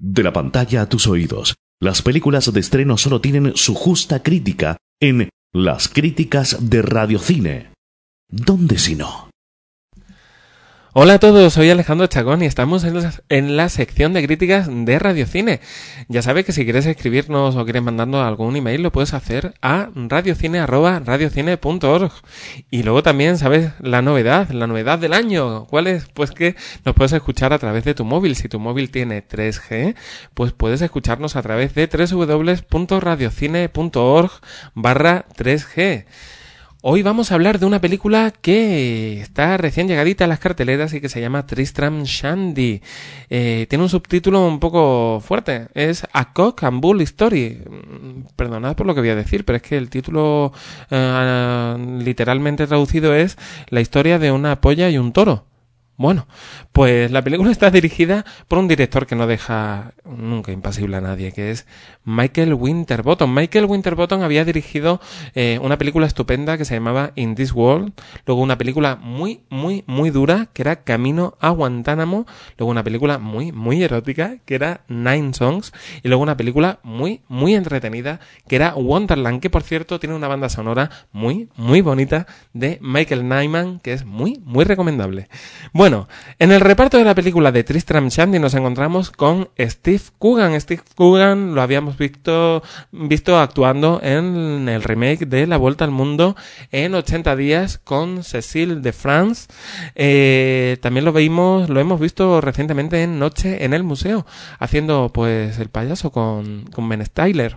De la pantalla a tus oídos, las películas de estreno solo tienen su justa crítica en Las Críticas de Radiocine. ¿Dónde si no? Hola a todos, soy Alejandro Chacón y estamos en la sección de críticas de Radiocine. Ya sabes que si quieres escribirnos o quieres mandarnos algún email lo puedes hacer a radiocine@radiocine.org. Y luego también, ¿sabes? La novedad del año. ¿Cuál es? Pues que nos puedes escuchar a través de tu móvil. Si tu móvil tiene 3G, pues puedes escucharnos a través de www.radiocine.org/3G. Hoy vamos a hablar de una película que está recién llegadita a las carteleras y que se llama Tristram Shandy. Tiene un subtítulo un poco fuerte. Es A Cock and Bull Story. Perdonad por lo que voy a decir, pero es que el título literalmente traducido es La historia de una polla y un toro. Bueno, pues la película está dirigida por un director que no deja nunca impasible a nadie, que es Michael Winterbottom. Michael Winterbottom había dirigido una película estupenda que se llamaba In This World, luego una película muy dura que era Camino a Guantánamo, luego una película muy erótica que era Nine Songs y luego una película muy entretenida que era Wonderland, que por cierto tiene una banda sonora muy bonita de Michael Nyman que es muy recomendable. Bueno, en el reparto de la película de Tristram Shandy nos encontramos con Steve Coogan. Steve Coogan lo habíamos visto actuando en el remake de La Vuelta al Mundo en 80 días con Cécile de France. También lo hemos visto recientemente en Noche en el Museo, haciendo pues el payaso con Ben Stiller.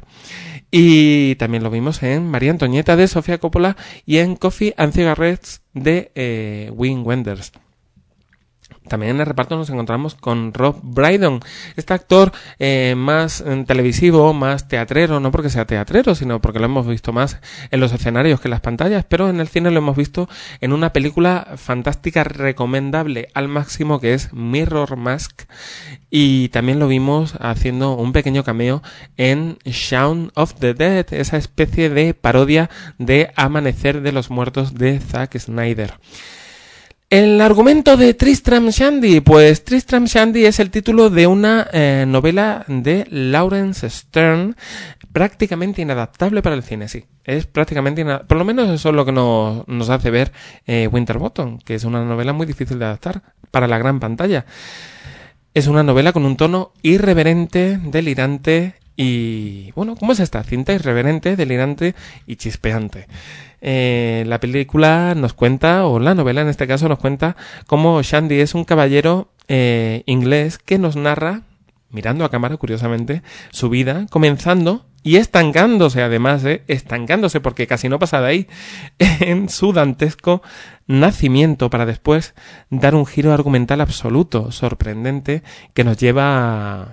Y también lo vimos en María Antonieta de Sofía Coppola y en Coffee and Cigarettes de Wim Wenders. También en el reparto nos encontramos con Rob Brydon, este actor más televisivo, más teatrero, no porque sea teatrero, sino porque lo hemos visto más en los escenarios que en las pantallas, pero en el cine lo hemos visto en una película fantástica, recomendable al máximo, que es Mirror Mask, y también lo vimos haciendo un pequeño cameo en Shaun of the Dead, esa especie de parodia de Amanecer de los Muertos de Zack Snyder. El argumento de Tristram Shandy, pues Tristram Shandy es el título de una novela de Laurence Sterne, prácticamente inadaptable para el cine, sí. Es prácticamente por lo menos eso es lo que nos hace ver Winterbottom, que es una novela muy difícil de adaptar para la gran pantalla. Es una novela con un tono irreverente, delirante y, bueno, ¿cómo es esta cinta? Irreverente, delirante y chispeante. La película nos cuenta, o la novela en este caso nos cuenta, cómo Shandy es un caballero inglés que nos narra, mirando a cámara curiosamente, su vida, comenzando y estancándose además, estancándose porque casi no pasa de ahí, en su dantesco nacimiento para después dar un giro argumental absoluto, sorprendente, que nos lleva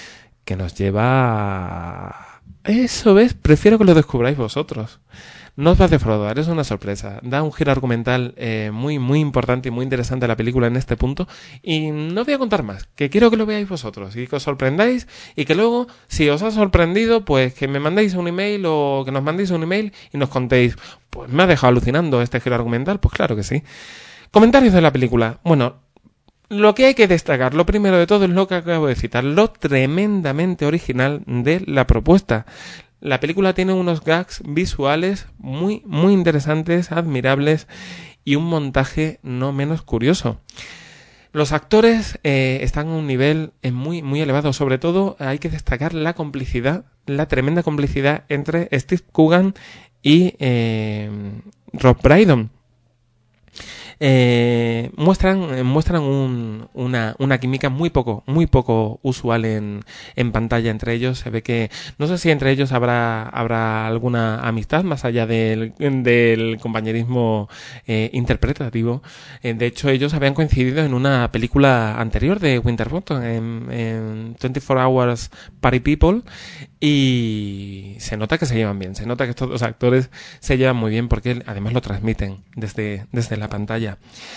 a... Eso, ¿ves? Prefiero que lo descubráis vosotros. No os va a defraudar, es una sorpresa. Da un giro argumental muy importante y muy interesante a la película en este punto. Y no voy a contar más, que quiero que lo veáis vosotros y que os sorprendáis. Y que luego, si os ha sorprendido, pues que me mandéis un email o que nos mandéis un email y nos contéis, pues me ha dejado alucinando este giro argumental. Pues claro que sí. Comentarios de la película. Bueno, lo que hay que destacar, lo primero de todo es lo que acabo de citar, lo tremendamente original de la propuesta. La película tiene unos gags visuales muy interesantes, admirables y un montaje no menos curioso. Los actores están a un nivel muy elevado. Sobre todo hay que destacar la complicidad, la tremenda complicidad entre Steve Coogan y Rob Brydon. Muestran una química muy poco usual en pantalla entre ellos. Se ve que no sé si entre ellos habrá alguna amistad más allá del compañerismo interpretativo. De hecho, ellos habían coincidido en una película anterior de Winterbottom, en 24 Hours Party People, y se nota que se llevan bien, se nota que estos dos actores se llevan muy bien porque además lo transmiten desde la pantalla.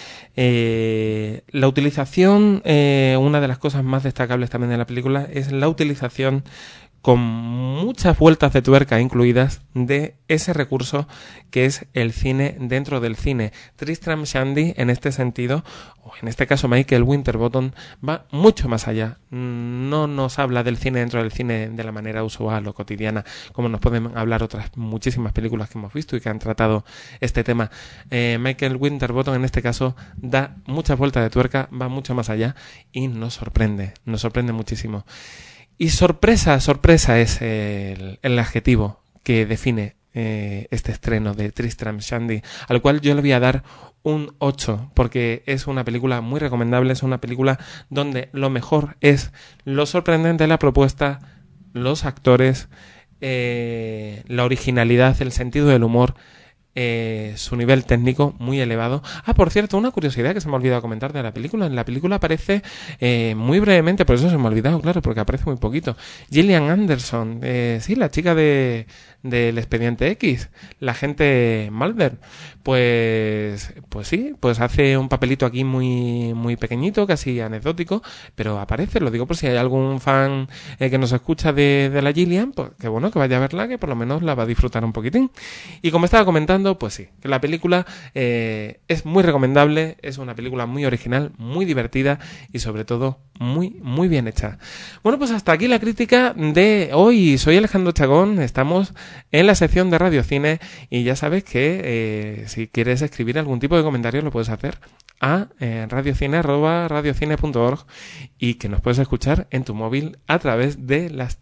La utilización, una de las cosas más destacables también de la película es la utilización con muchas vueltas de tuerca incluidas de ese recurso que es el cine dentro del cine. Tristram Shandy, en este sentido, o en este caso Michael Winterbottom, va mucho más allá. No nos habla del cine dentro del cine de la manera usual o cotidiana, como nos pueden hablar otras muchísimas películas que hemos visto y que han tratado este tema. Michael Winterbottom, en este caso, da muchas vueltas de tuerca, va mucho más allá y nos sorprende muchísimo. Y sorpresa es el adjetivo que define este estreno de Tristram Shandy, al cual yo le voy a dar un 8, porque es una película muy recomendable, es una película donde lo mejor es lo sorprendente de la propuesta, los actores, la originalidad, el sentido del humor, su nivel técnico muy elevado. Por cierto, una curiosidad que se me ha olvidado comentar de la película. En la película aparece muy brevemente, por eso se me ha olvidado, claro, porque aparece muy poquito, Gillian Anderson, sí, la chica del Expediente X, la agente Mulder. Pues sí, pues hace un papelito aquí muy, muy pequeñito, casi anecdótico, pero aparece, lo digo por si hay algún fan que nos escucha de la Gillian, pues que bueno, que vaya a verla, que por lo menos la va a disfrutar un poquitín. Y como estaba comentando, pues sí, que la película es muy recomendable, es una película muy original, muy divertida y sobre todo muy, muy bien hecha. Bueno, pues hasta aquí la crítica de hoy. Soy Alejandro Chagón, estamos en la sección de Radio Cine y ya sabes que si quieres escribir algún tipo de comentario lo puedes hacer a radiocine@radiocine.org y que nos puedes escuchar en tu móvil a través de las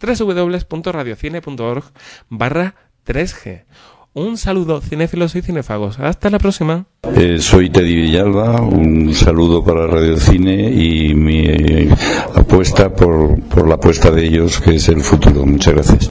www.radiocine.org/3G. Un saludo, cinéfilos y cinéfagos. Hasta la próxima. Soy Teddy Villalba. Un saludo para Radio Cine y mi apuesta por la apuesta de ellos, que es el futuro. Muchas gracias.